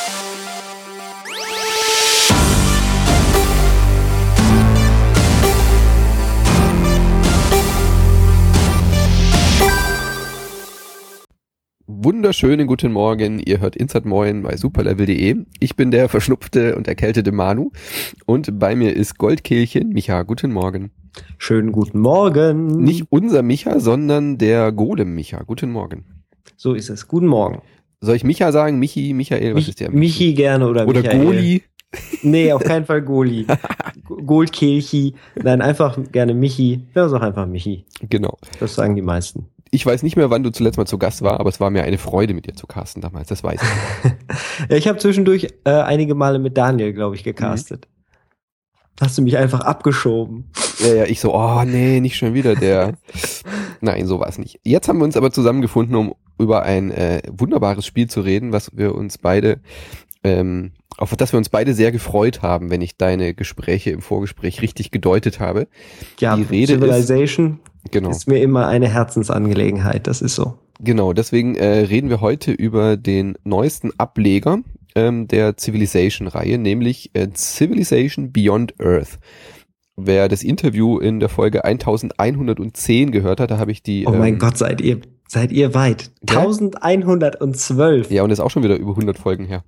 Wunderschönen guten Morgen, ihr hört Inside Moin bei superlevel.de. Ich bin der verschnupfte und erkältete Manu und bei mir ist Goldkehlchen Micha. Guten Morgen. Schönen guten Morgen. Nicht unser Micha, sondern der Golem Micha. Guten Morgen. So ist es. Guten Morgen. Soll ich Micha sagen? Michi, Michael, was ist der? Michi gerne oder Michael. Goli? Nee, auf keinen Fall Goli. Goldkehlchi. Nein, einfach gerne Michi. Ja, sag einfach Michi. Genau. Das sagen die meisten. Ich weiß nicht mehr, wann du zuletzt mal zu Gast war, aber es war mir eine Freude, mit dir zu casten damals, das weiß ich. Ja, ich habe zwischendurch einige Male mit Daniel, glaube ich, gecastet. Hast du mich einfach abgeschoben. Ja, ich so, oh nee, nicht schon wieder der. Nein, so war es nicht. Jetzt haben wir uns aber zusammengefunden, um über ein wunderbares Spiel zu reden, was wir uns beide, auf das wir uns beide sehr gefreut haben, wenn ich deine Gespräche im Vorgespräch richtig gedeutet habe. Ja, die Rede Civilization genau. Ist mir immer eine Herzensangelegenheit, das ist so. Genau, deswegen reden wir heute über den neuesten Ableger der Civilization-Reihe, nämlich Civilization Beyond Earth. Wer das Interview in der Folge 1110 gehört hat, da habe ich die... Oh mein Gott, seid ihr weit. Ja? 1112. Ja, und ist auch schon wieder über 100 Folgen her.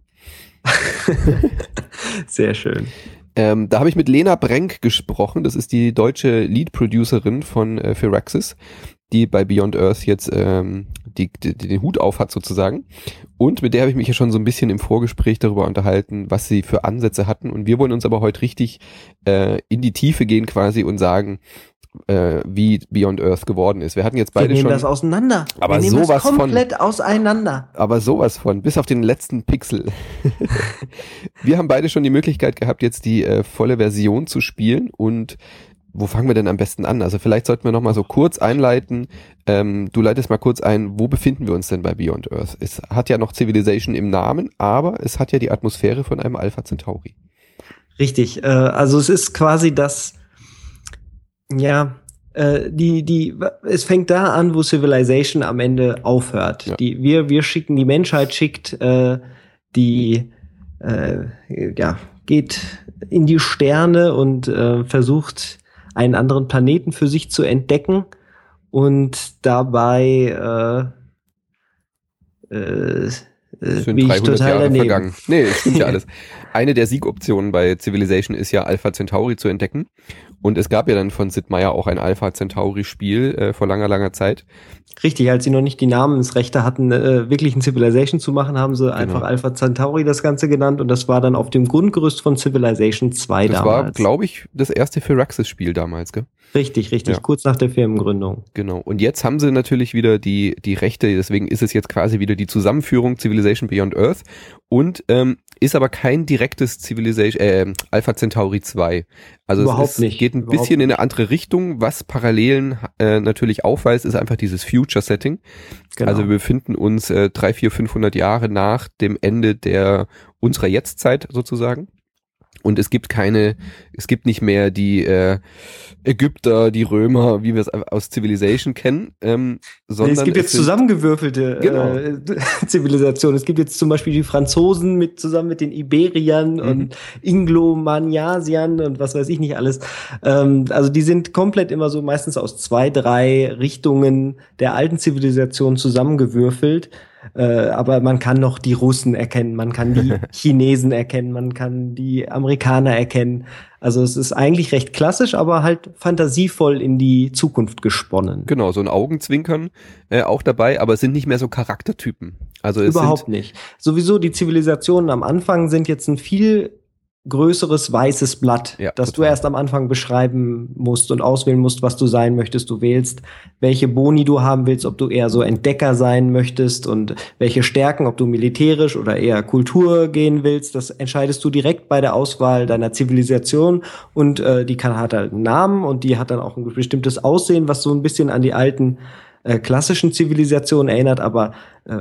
Sehr schön. Da habe ich mit Lena Brenk gesprochen, das ist die deutsche Lead-Producerin von Firaxis, die bei Beyond Earth jetzt den Hut auf hat sozusagen. Und mit der habe ich mich ja schon so ein bisschen im Vorgespräch darüber unterhalten, was sie für Ansätze hatten. Und wir wollen uns aber heute richtig in die Tiefe gehen quasi und sagen, wie Beyond Earth geworden ist. Wir hatten jetzt beide schon... Wir nehmen das auseinander. Aber wir nehmen sowas das komplett auseinander. Aber sowas von, bis auf den letzten Pixel. Wir haben beide schon die Möglichkeit gehabt, jetzt die volle Version zu spielen. Und wo fangen wir denn am besten an? Also vielleicht sollten wir noch mal so kurz einleiten. Du leitest mal kurz ein, wo befinden wir uns denn bei Beyond Earth? Es hat ja noch Civilization im Namen, aber es hat ja die Atmosphäre von einem Alpha Centauri. Richtig, also es ist quasi das... Ja, es fängt da an, wo Civilization am Ende aufhört. Ja. Die Menschheit schickt geht in die Sterne und versucht einen anderen Planeten für sich zu entdecken und dabei bin ich total Jahre daneben. Vergangen. Nee, das stimmt ja alles. Eine der Siegoptionen bei Civilization ist ja Alpha Centauri zu entdecken. Und es gab ja dann von Sid Meier auch ein Alpha Centauri-Spiel vor langer Zeit. Richtig, als sie noch nicht die Namensrechte hatten, wirklich ein Civilization zu machen, haben sie einfach Alpha Centauri das Ganze genannt. Und das war dann auf dem Grundgerüst von Civilization 2 damals. Das war, glaube ich, das erste Firaxis-Spiel damals, gell? Richtig, ja. Kurz nach der Firmengründung. Genau. Und jetzt haben sie natürlich wieder die Rechte, deswegen ist es jetzt quasi wieder die Zusammenführung Civilization Beyond Earth und ist aber kein direktes Alpha Centauri 2. Also überhaupt nicht. Geht ein bisschen in eine andere Richtung. Was Parallelen natürlich aufweist, ist einfach dieses Future-Setting. Genau. Also wir befinden uns 300, 400, 500 Jahre nach dem Ende unserer Jetztzeit sozusagen. Und es gibt nicht mehr die Ägypter, die Römer, wie wir es aus Civilization kennen, sondern es gibt jetzt zusammengewürfelte Zivilisationen. Es gibt jetzt zum Beispiel die Franzosen zusammen mit den Iberiern und Inglo-Magnasiern und was weiß ich nicht alles. Also die sind komplett immer so meistens aus 2, 3 Richtungen der alten Zivilisation zusammengewürfelt. Aber man kann noch die Russen erkennen, man kann die Chinesen erkennen, man kann die Amerikaner erkennen. Also es ist eigentlich recht klassisch, aber halt fantasievoll in die Zukunft gesponnen. Genau, so ein Augenzwinkern auch dabei, aber es sind nicht mehr so Charaktertypen. Also überhaupt nicht. Sowieso die Zivilisationen am Anfang sind jetzt ein viel größeres weißes Blatt, das du erst am Anfang beschreiben musst und auswählen musst, was du sein möchtest. Du wählst, welche Boni du haben willst, ob du eher so Entdecker sein möchtest und welche Stärken, ob du militärisch oder eher Kultur gehen willst. Das entscheidest du direkt bei der Auswahl deiner Zivilisation und die hat halt einen Namen und die hat dann auch ein bestimmtes Aussehen, was so ein bisschen an die alten klassischen Zivilisationen erinnert. Aber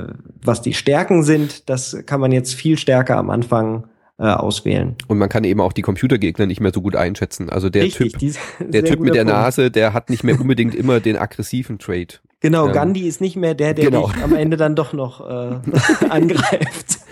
was die Stärken sind, das kann man jetzt viel stärker am Anfang auswählen. Und man kann eben auch die Computergegner nicht mehr so gut einschätzen. Also der Typ mit der Nase, der hat nicht mehr unbedingt immer den aggressiven Trait. Genau, Gandhi ist nicht mehr der dich am Ende dann doch noch angreift.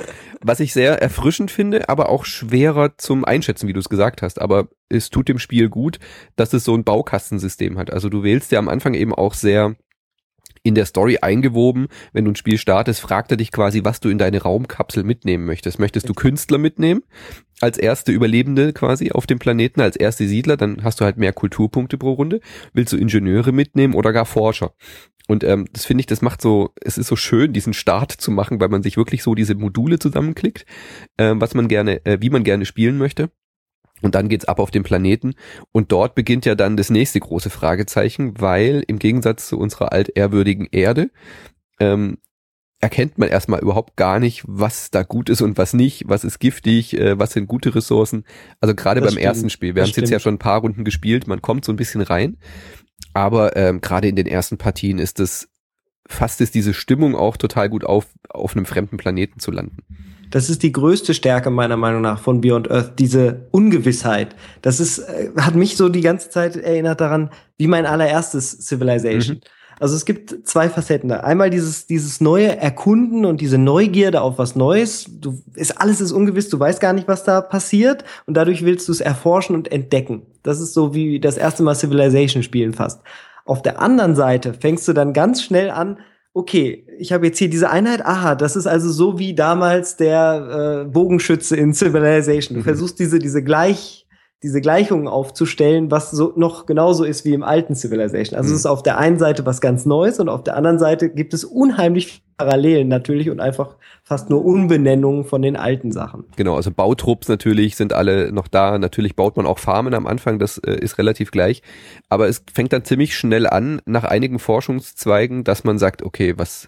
Was ich sehr erfrischend finde, aber auch schwerer zum Einschätzen, wie du es gesagt hast. Aber es tut dem Spiel gut, dass es so ein Baukastensystem hat. Also du wählst ja am Anfang eben auch sehr in der Story eingewoben. Wenn du ein Spiel startest, fragt er dich quasi, was du in deine Raumkapsel mitnehmen möchtest. Möchtest du Künstler mitnehmen? Als erste Überlebende quasi auf dem Planeten, als erste Siedler, dann hast du halt mehr Kulturpunkte pro Runde. Willst du Ingenieure mitnehmen oder gar Forscher? Und das finde ich, das macht so, es ist so schön, diesen Start zu machen, weil man sich wirklich so diese Module zusammenklickt, was man gerne, wie man gerne spielen möchte. Und dann geht's ab auf den Planeten und dort beginnt ja dann das nächste große Fragezeichen, weil im Gegensatz zu unserer altehrwürdigen Erde erkennt man erstmal überhaupt gar nicht, was da gut ist und was nicht, was ist giftig, was sind gute Ressourcen. Also gerade beim ersten Spiel, wir haben es jetzt ja schon ein paar Runden gespielt, man kommt so ein bisschen rein, aber gerade in den ersten Partien fasst es diese Stimmung auch total gut auf einem fremden Planeten zu landen. Das ist die größte Stärke meiner Meinung nach von Beyond Earth, diese Ungewissheit. Das hat mich so die ganze Zeit erinnert daran, wie mein allererstes Civilization. Also es gibt zwei Facetten da. Einmal dieses neue Erkunden und diese Neugierde auf was Neues. Alles ist ungewiss, du weißt gar nicht, was da passiert und dadurch willst du es erforschen und entdecken. Das ist so wie das erste Mal Civilization spielen fast. Auf der anderen Seite fängst du dann ganz schnell an, okay, ich habe jetzt hier diese Einheit, das ist also so wie damals der Bogenschütze in Civilization. Du versuchst diese Gleichungen aufzustellen, was so noch genauso ist wie im alten Civilization. Also es ist auf der einen Seite was ganz Neues und auf der anderen Seite gibt es unheimlich Parallelen natürlich und einfach fast nur Umbenennungen von den alten Sachen. Genau, also Bautrupps natürlich sind alle noch da. Natürlich baut man auch Farmen am Anfang, das ist relativ gleich. Aber es fängt dann ziemlich schnell an, nach einigen Forschungszweigen, dass man sagt, okay, was,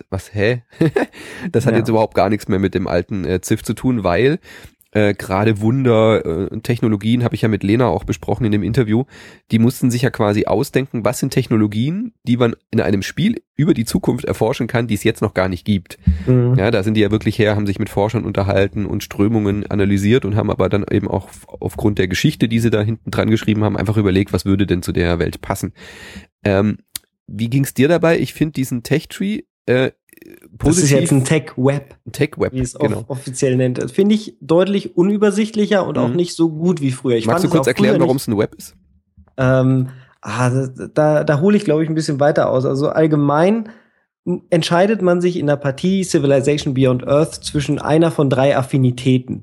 das hat jetzt überhaupt gar nichts mehr mit dem alten Civ zu tun, weil gerade Wunder, Technologien, habe ich ja mit Lena auch besprochen in dem Interview, die mussten sich ja quasi ausdenken, was sind Technologien, die man in einem Spiel über die Zukunft erforschen kann, die es jetzt noch gar nicht gibt. Ja, da sind die ja wirklich haben sich mit Forschern unterhalten und Strömungen analysiert und haben aber dann eben auch aufgrund der Geschichte, die sie da hinten dran geschrieben haben, einfach überlegt, was würde denn zu der Welt passen. Wie ging's dir dabei? Ich finde diesen Tech-Tree positiv. Das ist jetzt ein Tech-Web. Wie es offiziel nennt. Das finde ich deutlich unübersichtlicher und auch nicht so gut wie früher. Magst du kurz erklären, warum es ein Web ist? Da hole ich, glaube ich, ein bisschen weiter aus. Also allgemein entscheidet man sich in der Partie Civilization Beyond Earth zwischen einer von 3 Affinitäten.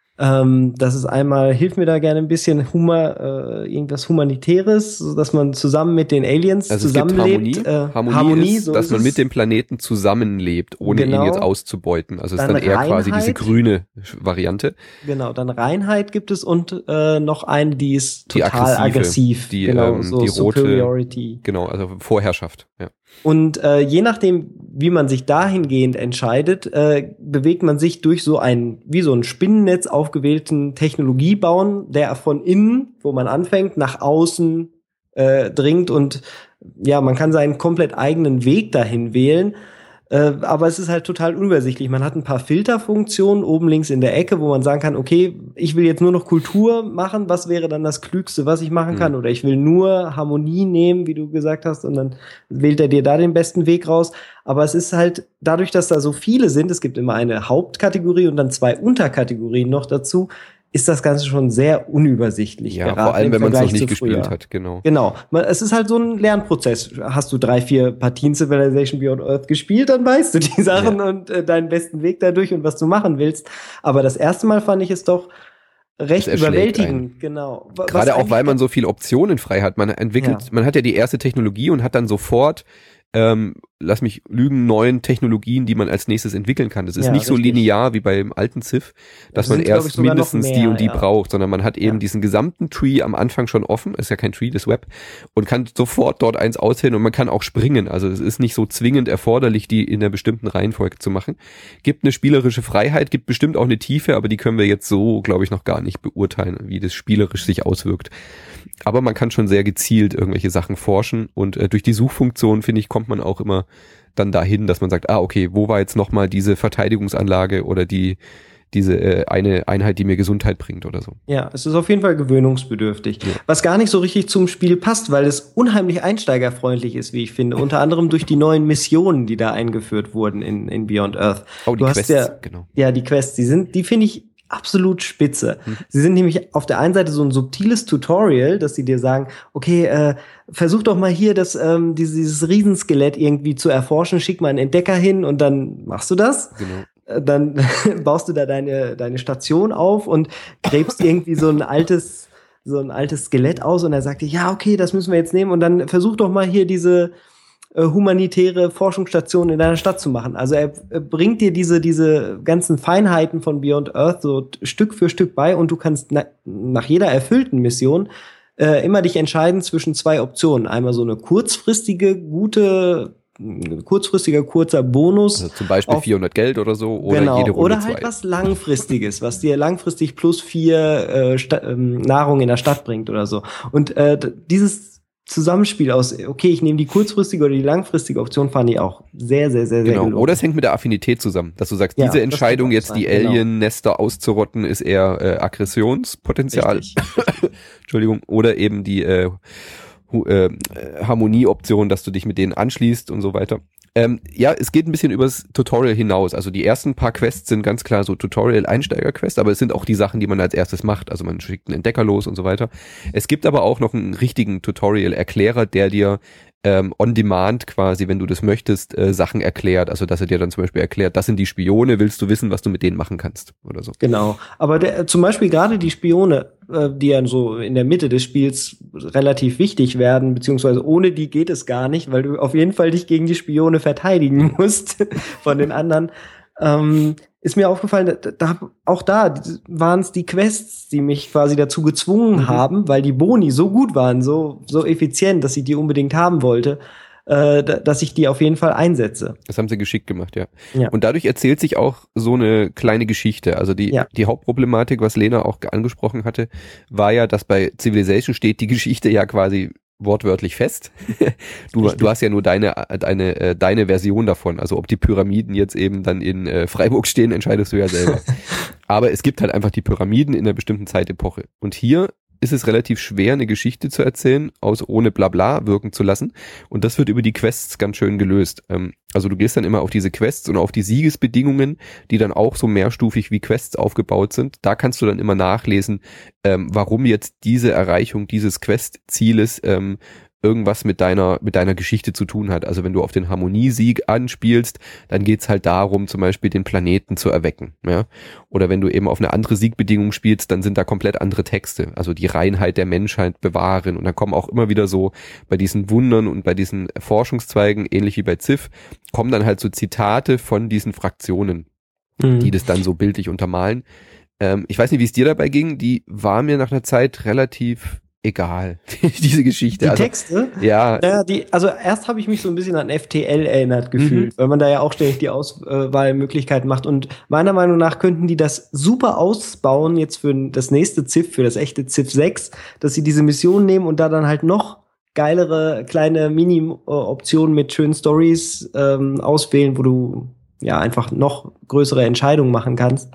Das ist einmal, hilf mir da gerne ein bisschen, irgendwas Humanitäres, dass man zusammen mit den Aliens zusammenlebt. Harmonie ist, so dass man mit dem Planeten zusammenlebt, ohne ihn jetzt auszubeuten. Also es ist dann eher quasi diese grüne Variante. Genau, dann Reinheit gibt es und noch eine, die ist total aggressiv. Die rote, Superiority. Genau, also Vorherrschaft, ja. Und je nachdem, wie man sich dahingehend entscheidet, bewegt man sich durch wie so ein Spinnennetz aufgewählten Technologiebauen, der von innen, wo man anfängt, nach außen dringt und ja, man kann seinen komplett eigenen Weg dahin wählen. Aber es ist halt total unübersichtlich. Man hat ein paar Filterfunktionen oben links in der Ecke, wo man sagen kann, okay, ich will jetzt nur noch Kultur machen, was wäre dann das Klügste, was ich machen kann? Oder ich will nur Harmonie nehmen, wie du gesagt hast, und dann wählt er dir da den besten Weg raus. Aber es ist halt, dadurch, dass da so viele sind, es gibt immer eine Hauptkategorie und dann 2 Unterkategorien noch dazu, ist das Ganze schon sehr unübersichtlich. Ja, vor allem, wenn man es noch nicht gespielt hat, genau. Genau. Es ist halt so ein Lernprozess. Hast du 3, 4 Partien Civilization Beyond Earth gespielt, dann weißt du die Sachen und deinen besten Weg dadurch und was du machen willst. Aber das erste Mal fand ich es doch recht überwältigend. Genau. Gerade auch, weil man so viele Optionen frei hat. Man entwickelt, man hat ja die erste Technologie und hat dann sofort lass mich lügen, 9 Technologien, die man als nächstes entwickeln kann. Das ist nicht so linear wie beim alten Civ, dass man erst mindestens die und die braucht, sondern man hat eben diesen gesamten Tree am Anfang schon offen, ist ja kein Tree, das Web, und kann sofort dort eins auswählen und man kann auch springen. Also es ist nicht so zwingend erforderlich, die in einer bestimmten Reihenfolge zu machen. Gibt eine spielerische Freiheit, gibt bestimmt auch eine Tiefe, aber die können wir jetzt so, glaube ich, noch gar nicht beurteilen, wie das spielerisch sich auswirkt. Aber man kann schon sehr gezielt irgendwelche Sachen forschen und durch die Suchfunktion, finde ich, kommt man auch immer dann dahin, dass man sagt, okay, wo war jetzt nochmal diese Verteidigungsanlage oder die eine Einheit, die mir Gesundheit bringt oder so. Ja, es ist auf jeden Fall gewöhnungsbedürftig. Ja. Was gar nicht so richtig zum Spiel passt, weil es unheimlich einsteigerfreundlich ist, wie ich finde. Unter anderem durch die neuen Missionen, die da eingeführt wurden in Beyond Earth. Oh, die Quests, genau. Ja, die Quests, die finde ich absolut spitze. Sie sind nämlich auf der einen Seite so ein subtiles Tutorial, dass sie dir sagen, okay, versuch doch mal hier dieses Riesenskelett irgendwie zu erforschen, schick mal einen Entdecker hin und dann machst du das. Genau. Dann baust du da deine Station auf und gräbst irgendwie so ein altes Skelett aus und er sagt dir, ja, okay, das müssen wir jetzt nehmen und dann versuch doch mal hier diese humanitäre Forschungsstation in deiner Stadt zu machen. Also er bringt dir diese ganzen Feinheiten von Beyond Earth so Stück für Stück bei und du kannst nach jeder erfüllten Mission immer dich entscheiden zwischen zwei Optionen. Einmal so eine kurzfristiger kurzer Bonus. Also zum Beispiel 400 Geld oder so oder genau, jede Runde oder halt 2. Was Langfristiges, was dir langfristig plus 4 Nahrung in der Stadt bringt oder so. Und dieses Zusammenspiel aus, okay, ich nehme die kurzfristige oder die langfristige Option, fand ich auch sehr, sehr, sehr, sehr gelungen. Oder es hängt mit der Affinität zusammen, dass du sagst, diese Entscheidung jetzt die Alien-Nester auszurotten, ist eher Aggressionspotenzial. Entschuldigung. Oder eben die Harmonieoption, dass du dich mit denen anschließt und so weiter. Ja, es geht ein bisschen übers Tutorial hinaus. Also die ersten paar Quests sind ganz klar so Tutorial-Einsteiger-Quests, aber es sind auch die Sachen, die man als erstes macht. Also man schickt einen Entdecker los und so weiter. Es gibt aber auch noch einen richtigen Tutorial-Erklärer, der dir on demand quasi, wenn du das möchtest, Sachen erklärt. Also dass er dir dann zum Beispiel erklärt, das sind die Spione, willst du wissen, was du mit denen machen kannst oder so. Genau, aber zum Beispiel gerade die Spione, die ja so in der Mitte des Spiels relativ wichtig werden, beziehungsweise ohne die geht es gar nicht, weil du auf jeden Fall dich gegen die Spione verteidigen musst von den anderen. Ist mir aufgefallen, auch da waren es die Quests, die mich quasi dazu gezwungen haben, weil die Boni so gut waren, so effizient, dass ich die unbedingt haben wollte, dass ich die auf jeden Fall einsetze. Das haben sie geschickt gemacht, ja. Und dadurch erzählt sich auch so eine kleine Geschichte. Also die Hauptproblematik, was Lena auch angesprochen hatte, war ja, dass bei Civilization steht die Geschichte ja quasi wortwörtlich fest. Du hast ja nur deine Version davon. Also ob die Pyramiden jetzt eben dann in Freiburg stehen, entscheidest du ja selber. Aber es gibt halt einfach die Pyramiden in einer bestimmten Zeitepoche. Und hier ist es relativ schwer, eine Geschichte zu erzählen, ohne Blabla wirken zu lassen. Und das wird über die Quests ganz schön gelöst. Also du gehst dann immer auf diese Quests und auf die Siegesbedingungen, die dann auch so mehrstufig wie Quests aufgebaut sind. Da kannst du dann immer nachlesen, warum jetzt diese Erreichung dieses Quest-Zieles irgendwas mit deiner Geschichte zu tun hat. Also wenn du auf den Harmoniesieg anspielst, dann geht's halt darum, zum Beispiel den Planeten zu erwecken. Ja? Oder wenn du eben auf eine andere Siegbedingung spielst, dann sind da komplett andere Texte. Also die Reinheit der Menschheit bewahren. Und dann kommen auch immer wieder so bei diesen Wundern und bei diesen Forschungszweigen, ähnlich wie bei Civ, kommen dann halt so Zitate von diesen Fraktionen, die das dann so bildlich untermalen. Ich weiß nicht, wie es dir dabei ging. Die war mir nach einer Zeit relativ egal, diese Geschichte. Die Texte? Ja. Also erst habe ich mich so ein bisschen an FTL erinnert gefühlt, weil man da ja auch ständig die Auswahlmöglichkeiten macht. Und meiner Meinung nach könnten die das super ausbauen jetzt für das nächste Civ, für das echte Civ 6, dass sie diese Mission nehmen und da dann halt noch geilere kleine Mini-Optionen mit schönen Stories auswählen, wo du ja einfach noch größere Entscheidungen machen kannst.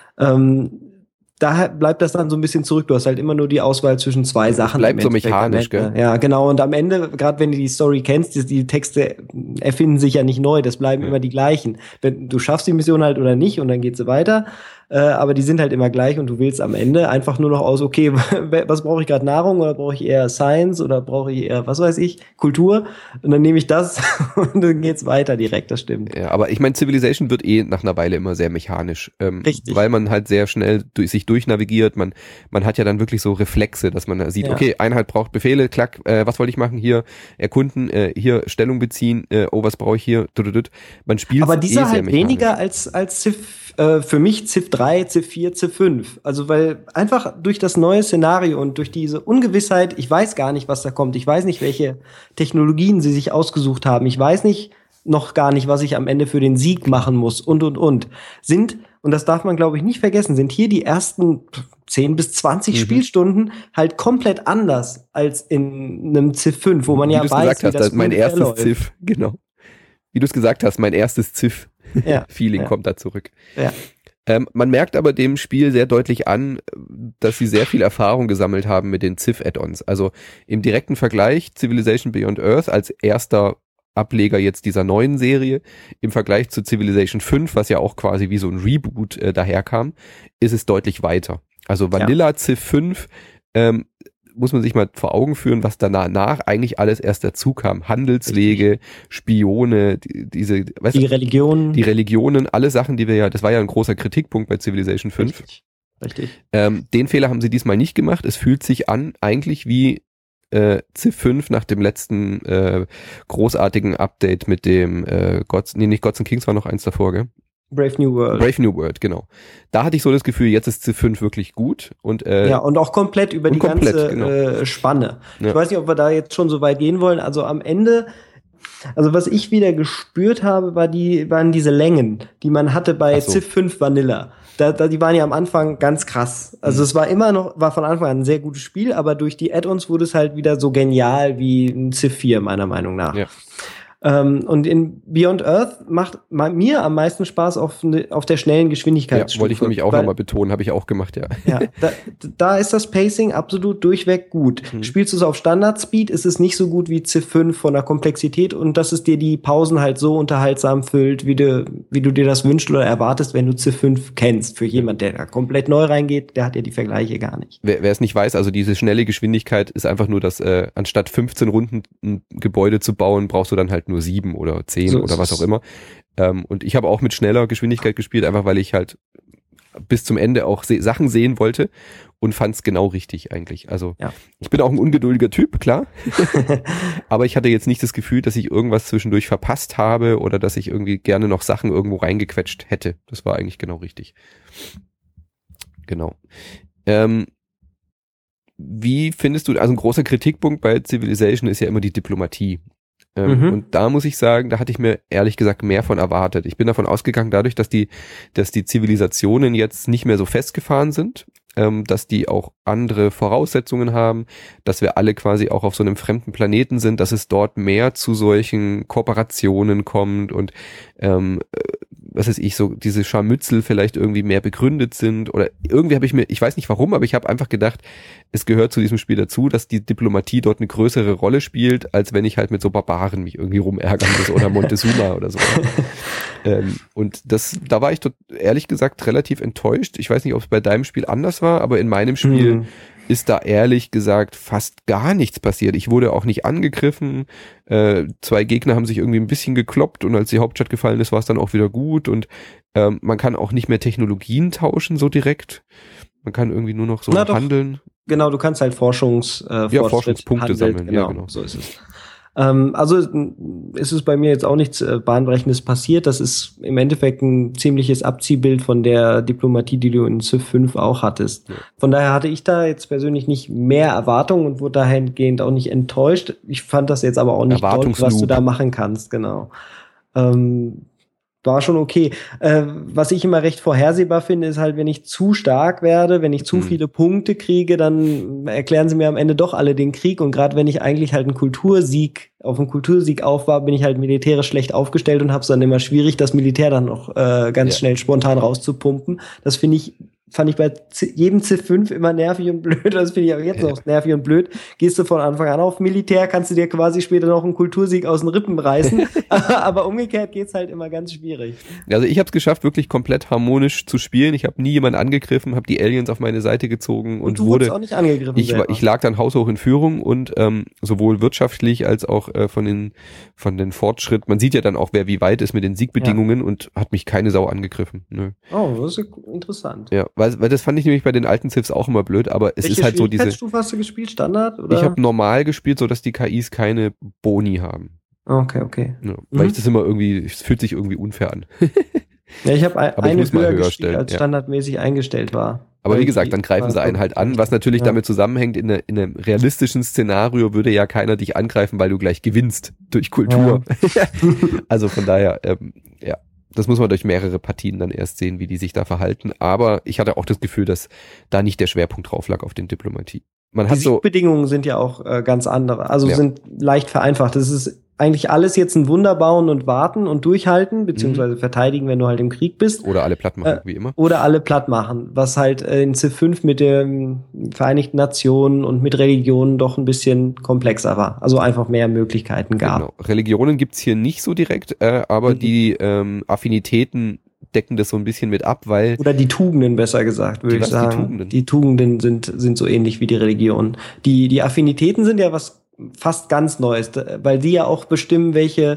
Da bleibt das dann so ein bisschen zurück. Du hast halt immer nur die Auswahl zwischen zwei Sachen. Bleibt so mechanisch, gell? Ja, genau. Und am Ende, gerade wenn du die Story kennst, die Texte erfinden sich ja nicht neu. Das bleiben immer die gleichen. Du schaffst die Mission halt oder nicht und dann geht sie weiter. Aber die sind halt immer gleich und du wählst am Ende einfach nur noch aus, okay, was brauche ich gerade, Nahrung oder brauche ich eher Science oder brauche ich eher, was weiß ich, Kultur? Und dann nehme ich das und dann geht's weiter direkt, das stimmt. Ja, aber ich meine, Civilization wird nach einer Weile immer sehr mechanisch. Richtig. Weil man halt sehr schnell sich durchnavigiert. Man hat ja dann wirklich so Reflexe, dass man sieht, okay, Einheit braucht Befehle, klack, was wollte ich machen? Hier erkunden, hier Stellung beziehen, was brauche ich hier? Man spielt aber dieser sehr halt mechanisch. Weniger als Civ, für mich Civ 3, Civ 4, Civ 5. Also weil einfach durch das neue Szenario und durch diese Ungewissheit, ich weiß gar nicht, was da kommt. Ich weiß nicht, welche Technologien sie sich ausgesucht haben. Ich weiß noch gar nicht, was ich am Ende für den Sieg machen muss und. Und das darf man, glaube ich, nicht vergessen, sind hier die ersten 10 bis 20 Spielstunden halt komplett anders als in einem Civ 5, wo man ja weiß, wie das mein erstes Civ, genau. Wie du es gesagt hast, mein erstes Civ. Feeling kommt da zurück. Ja. Man merkt aber dem Spiel sehr deutlich an, dass sie sehr viel Erfahrung gesammelt haben mit den Civ-Add-ons. Also im direkten Vergleich Civilization Beyond Earth als erster Ableger jetzt dieser neuen Serie, im Vergleich zu Civilization 5, was ja auch quasi wie so ein Reboot daherkam, ist es deutlich weiter. Also Vanilla Civ 5 muss man sich mal vor Augen führen, was danach eigentlich alles erst dazu kam. Handelswege, Spione, die Religionen, alle Sachen, die wir ja, das war ja ein großer Kritikpunkt bei Civilization 5. Richtig. Den Fehler haben sie diesmal nicht gemacht. Es fühlt sich an eigentlich wie Civ 5 nach dem letzten großartigen Update mit dem nicht Gods and Kings war noch eins davor, gell? Brave New World, genau. Da hatte ich so das Gefühl, jetzt ist Civ 5 wirklich gut. Und und auch komplett über die ganze Spanne. Ja. Ich weiß nicht, ob wir da jetzt schon so weit gehen wollen. Also am Ende, also was ich wieder gespürt habe, waren diese Längen, die man hatte bei Civ 5 Vanilla. Die waren ja am Anfang ganz krass. Also es war von Anfang an ein sehr gutes Spiel, aber durch die Add-ons wurde es halt wieder so genial wie ein Civ 4, meiner Meinung nach. Ja. Und in Beyond Earth macht mir am meisten Spaß auf der schnellen Geschwindigkeitsstufe. Ja, wollte ich nämlich auch nochmal betonen, habe ich auch gemacht, ja. Ja, da ist das Pacing absolut durchweg gut. Spielst du es auf Standard-Speed, ist es nicht so gut wie Civ 5 von der Komplexität und dass es dir die Pausen halt so unterhaltsam füllt, wie du dir das wünschst oder erwartest, wenn du Civ 5 kennst. Für jemand, der da komplett neu reingeht, der hat ja die Vergleiche gar nicht. Wer es nicht weiß, also diese schnelle Geschwindigkeit ist einfach nur, dass anstatt 15 Runden ein Gebäude zu bauen, brauchst du dann halt nur 7 oder 10 oder was auch immer. Und ich habe auch mit schneller Geschwindigkeit gespielt, einfach weil ich halt bis zum Ende auch Sachen sehen wollte und fand es genau richtig eigentlich. Also ich bin auch ein ungeduldiger Typ, klar. Aber ich hatte jetzt nicht das Gefühl, dass ich irgendwas zwischendurch verpasst habe oder dass ich irgendwie gerne noch Sachen irgendwo reingequetscht hätte. Das war eigentlich genau richtig. Genau. Wie findest du, also ein großer Kritikpunkt bei Civilization ist ja immer die Diplomatie. Und da muss ich sagen, da hatte ich mir ehrlich gesagt mehr von erwartet. Ich bin davon ausgegangen, dadurch, dass die Zivilisationen jetzt nicht mehr so festgefahren sind, dass die auch andere Voraussetzungen haben, dass wir alle quasi auch auf so einem fremden Planeten sind, dass es dort mehr zu solchen Kooperationen kommt und was weiß ich, so diese Scharmützel vielleicht irgendwie mehr begründet sind oder irgendwie ich weiß nicht warum, aber ich habe einfach gedacht, es gehört zu diesem Spiel dazu, dass die Diplomatie dort eine größere Rolle spielt, als wenn ich halt mit so Barbaren mich irgendwie rumärgern muss oder Montezuma oder so. Und da war ich ehrlich gesagt relativ enttäuscht. Ich weiß nicht, ob es bei deinem Spiel anders war, aber in meinem Spiel ist da ehrlich gesagt fast gar nichts passiert. Ich wurde auch nicht angegriffen. 2 Gegner haben sich irgendwie ein bisschen gekloppt und als die Hauptstadt gefallen ist, war es dann auch wieder gut und man kann auch nicht mehr Technologien tauschen so direkt. Man kann irgendwie nur noch so handeln. Genau, du kannst halt Forschungspunkte sammeln. Genau, ja, genau, so ist es. Also ist es bei mir jetzt auch nichts Bahnbrechendes passiert. Das ist im Endeffekt ein ziemliches Abziehbild von der Diplomatie, die du in Civ 5 auch hattest. Ja. Von daher hatte ich da jetzt persönlich nicht mehr Erwartungen und wurde dahingehend auch nicht enttäuscht. Ich fand das jetzt aber auch nicht toll, was du da machen kannst, genau. War schon okay. Was ich immer recht vorhersehbar finde, ist halt, wenn ich zu stark werde, wenn ich zu viele Punkte kriege, dann erklären sie mir am Ende doch alle den Krieg. Und gerade wenn ich eigentlich halt auf einen Kultursieg auf war, bin ich halt militärisch schlecht aufgestellt und habe es dann immer schwierig, das Militär dann noch ganz schnell spontan rauszupumpen. Das fand ich bei jedem Civ 5 immer nervig und blöd. Das finde ich auch jetzt noch nervig und blöd. Gehst du von Anfang an auf Militär, kannst du dir quasi später noch einen Kultursieg aus den Rippen reißen. Aber umgekehrt geht's halt immer ganz schwierig. Also ich habe es geschafft, wirklich komplett harmonisch zu spielen. Ich habe nie jemanden angegriffen, habe die Aliens auf meine Seite gezogen und du wurdest auch nicht angegriffen. Ich lag dann haushoch in Führung und sowohl wirtschaftlich als auch von den Fortschritt. Man sieht ja dann auch, wer wie weit ist mit den Siegbedingungen und hat mich keine Sau angegriffen. Nö. Oh, das ist interessant. Ja, weil das fand ich nämlich bei den alten Civs auch immer blöd, aber es ist halt so diese... Welche Stufe hast du gespielt? Standard? Oder? Ich habe normal gespielt, so dass die KIs keine Boni haben. Okay. Ja, weil ich das immer irgendwie, es fühlt sich irgendwie unfair an. Ja, ich habe eine höher gespielt, als standardmäßig eingestellt war. Aber wie gesagt, dann greifen sie einen halt an, was natürlich damit zusammenhängt, in einem realistischen Szenario würde ja keiner dich angreifen, weil du gleich gewinnst durch Kultur. Ja. Also von daher, das muss man durch mehrere Partien dann erst sehen, wie die sich da verhalten. Aber ich hatte auch das Gefühl, dass da nicht der Schwerpunkt drauf lag auf den Diplomatie. Die Siegbedingungen sind ja auch ganz andere, also sind leicht vereinfacht. Das ist eigentlich alles jetzt ein Wunder bauen und warten und durchhalten, beziehungsweise verteidigen, wenn du halt im Krieg bist. Oder alle platt machen, wie immer. Oder alle platt machen, was halt in Civ 5 mit den Vereinigten Nationen und mit Religionen doch ein bisschen komplexer war. Also einfach mehr Möglichkeiten gab. Genau. Religionen gibt's hier nicht so direkt, aber die Affinitäten decken das so ein bisschen mit ab, weil... Oder die Tugenden, besser gesagt, würde ich sagen. Die Tugenden sind so ähnlich wie die Religionen. Die Affinitäten sind ja was fast ganz Neues, weil die ja auch bestimmen, welches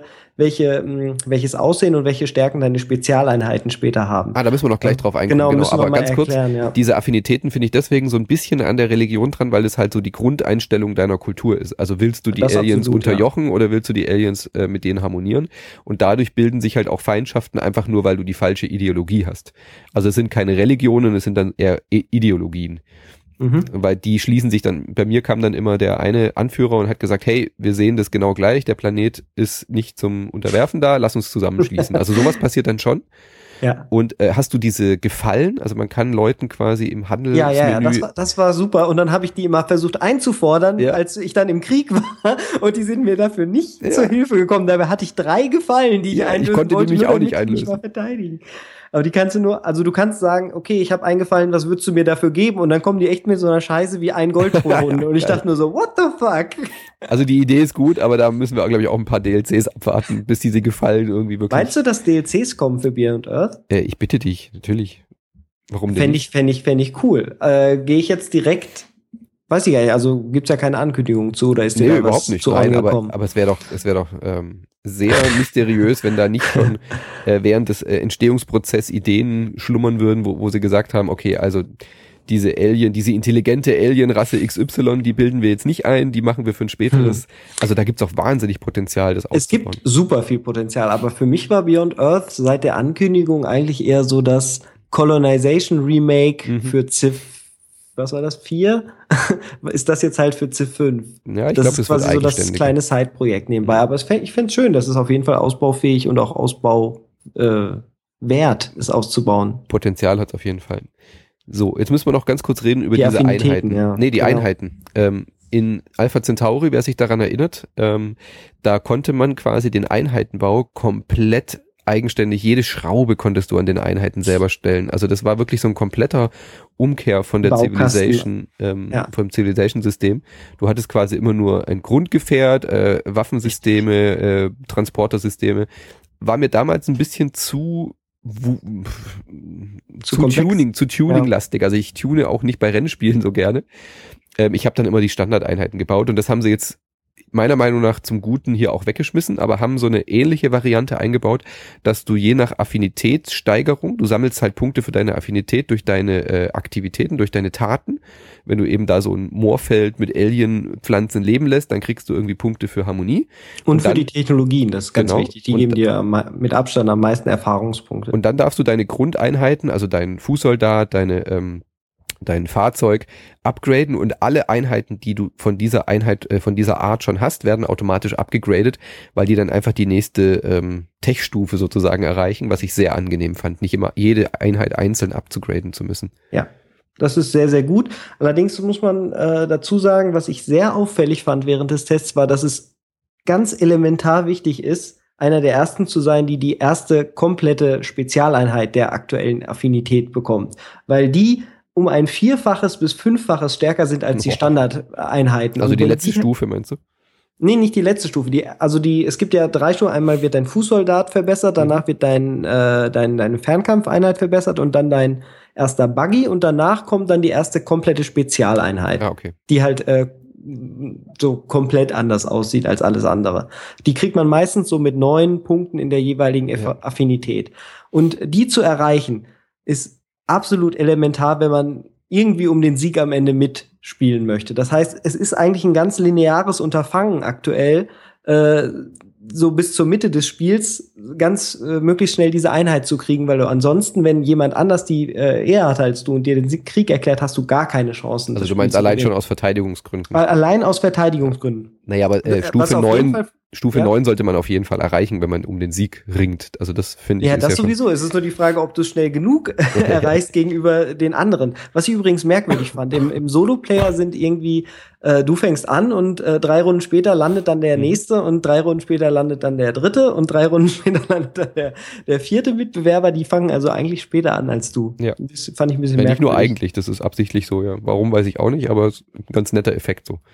Aussehen und welche Stärken deine Spezialeinheiten später haben. Da müssen wir noch gleich drauf eingehen. Genau, aber ganz kurz, ja. Diese Affinitäten finde ich deswegen so ein bisschen an der Religion dran, weil es halt so die Grundeinstellung deiner Kultur ist. Also willst du die Aliens unterjochen oder willst du die Aliens mit denen harmonieren? Und dadurch bilden sich halt auch Feindschaften einfach nur, weil du die falsche Ideologie hast. Also es sind keine Religionen, es sind dann eher Ideologien. Weil die schließen sich dann, bei mir kam dann immer der eine Anführer und hat gesagt, hey, wir sehen das genau gleich, der Planet ist nicht zum Unterwerfen da, lass uns zusammenschließen. Also sowas passiert dann schon. Ja. Und hast du diese Gefallen? Also man kann Leuten quasi im Handelsmenü... Ja, das war super. Und dann habe ich die immer versucht einzufordern, als ich dann im Krieg war. Und die sind mir dafür nicht zur Hilfe gekommen. Dabei hatte ich 3 Gefallen, die ich einlösen wollte. Ich konnte die mich auch nicht einlösen. Ich mal verteidigen. Aber die kannst du nur, also du kannst sagen, okay, ich habe eingefallen, was würdest du mir dafür geben? Und dann kommen die echt mit so einer Scheiße wie ein Gold pro Runde. Und ich dachte nur so, what the fuck? Also die Idee ist gut, aber da müssen wir, glaube ich, auch ein paar DLCs abwarten, bis diese Gefallen irgendwie wirklich... Meinst du, dass DLCs kommen für Beyond Earth? Ich bitte dich, natürlich. Warum denn? Fände ich cool. Gehe ich jetzt direkt... Weiß ich ja, also gibt's ja keine Ankündigung zu, oder ist dir überhaupt nicht. Nein, aber es wäre doch sehr mysteriös, wenn da nicht schon während des Entstehungsprozesses Ideen schlummern würden, wo sie gesagt haben, okay, also diese intelligente Alienrasse XY, die bilden wir jetzt nicht ein, die machen wir für ein späteres. Also da gibt's auch wahnsinnig Potenzial, das auszubauen. Es gibt super viel Potenzial, aber für mich war Beyond Earth seit der Ankündigung eigentlich eher so das Colonization Remake für Civ, was war das, 4? Ist das jetzt halt für Civ 5? Ja, ich glaube, das ist quasi so das kleine Side-Projekt nebenbei. Aber ich finde es schön, dass es auf jeden Fall ausbaufähig und auch wert ist auszubauen. Potenzial hat es auf jeden Fall. So, jetzt müssen wir noch ganz kurz reden über diese Einheiten. Ja, die Einheiten. In Alpha Centauri, wer sich daran erinnert, da konnte man quasi den Einheitenbau komplett eigenständig, jede Schraube konntest du an den Einheiten selber stellen. Also das war wirklich so ein kompletter Umkehr von der Baukasten. vom Civilization-System. Du hattest quasi immer nur ein Grundgefährt, Waffensysteme, Transportersysteme. War mir damals ein bisschen zu tuning-lastig. Also ich tune auch nicht bei Rennspielen so gerne. Ich habe dann immer die Standardeinheiten gebaut und das haben sie jetzt meiner Meinung nach zum Guten hier auch weggeschmissen, aber haben so eine ähnliche Variante eingebaut, dass du je nach Affinitätssteigerung, du sammelst halt Punkte für deine Affinität durch deine Aktivitäten, durch deine Taten. Wenn du eben da so ein Moorfeld mit Alien-Pflanzen leben lässt, dann kriegst du irgendwie Punkte für Harmonie. Und für die Technologien, das ist ganz wichtig. Die geben dir mit Abstand am meisten Erfahrungspunkte. Und dann darfst du deine Grundeinheiten, also deinen Fußsoldat, dein Fahrzeug upgraden und alle Einheiten, die du von dieser Art schon hast, werden automatisch abgegradet, weil die dann einfach die nächste Tech-Stufe sozusagen erreichen, was ich sehr angenehm fand, nicht immer jede Einheit einzeln abzugraden zu müssen. Ja, das ist sehr, sehr gut. Allerdings muss man dazu sagen, was ich sehr auffällig fand während des Tests war, dass es ganz elementar wichtig ist, einer der ersten zu sein, die erste komplette Spezialeinheit der aktuellen Affinität bekommt, weil die um ein 4-faches bis 5-faches stärker sind als die Standardeinheiten. Also die letzte Stufe, meinst du? Nee, nicht die letzte Stufe. Es gibt ja 3 Stufen. Einmal wird dein Fußsoldat verbessert, danach wird deine Fernkampfeinheit verbessert und dann dein erster Buggy und danach kommt dann die erste komplette Spezialeinheit, die halt so komplett anders aussieht als alles andere. Die kriegt man meistens so mit 9 Punkten in der jeweiligen Affinität. Und die zu erreichen, ist absolut elementar, wenn man irgendwie um den Sieg am Ende mitspielen möchte. Das heißt, es ist eigentlich ein ganz lineares Unterfangen aktuell, so bis zur Mitte des Spiels ganz möglichst schnell diese Einheit zu kriegen, weil du ansonsten, wenn jemand anders die eher hat als du und dir den Krieg erklärt, hast du gar keine Chancen. Also du meinst allein schon aus Verteidigungsgründen? Allein aus Verteidigungsgründen. Naja, aber Stufe 9 Stufe 9 sollte man auf jeden Fall erreichen, wenn man um den Sieg ringt. Also das finde ich. Ja, das sowieso. Es ist nur die Frage, ob du es schnell genug erreichst gegenüber den anderen. Was ich übrigens merkwürdig fand, im Solo-Player sind irgendwie, du fängst an und 3 Runden später landet dann der nächste und 3 Runden später landet dann der dritte und 3 Runden später landet dann der vierte Mitbewerber. Die fangen also eigentlich später an als du. Ja. Das fand ich ein bisschen merkwürdig. Nicht nur eigentlich, das ist absichtlich so, ja. Warum, weiß ich auch nicht, aber es ist ein ganz netter Effekt so.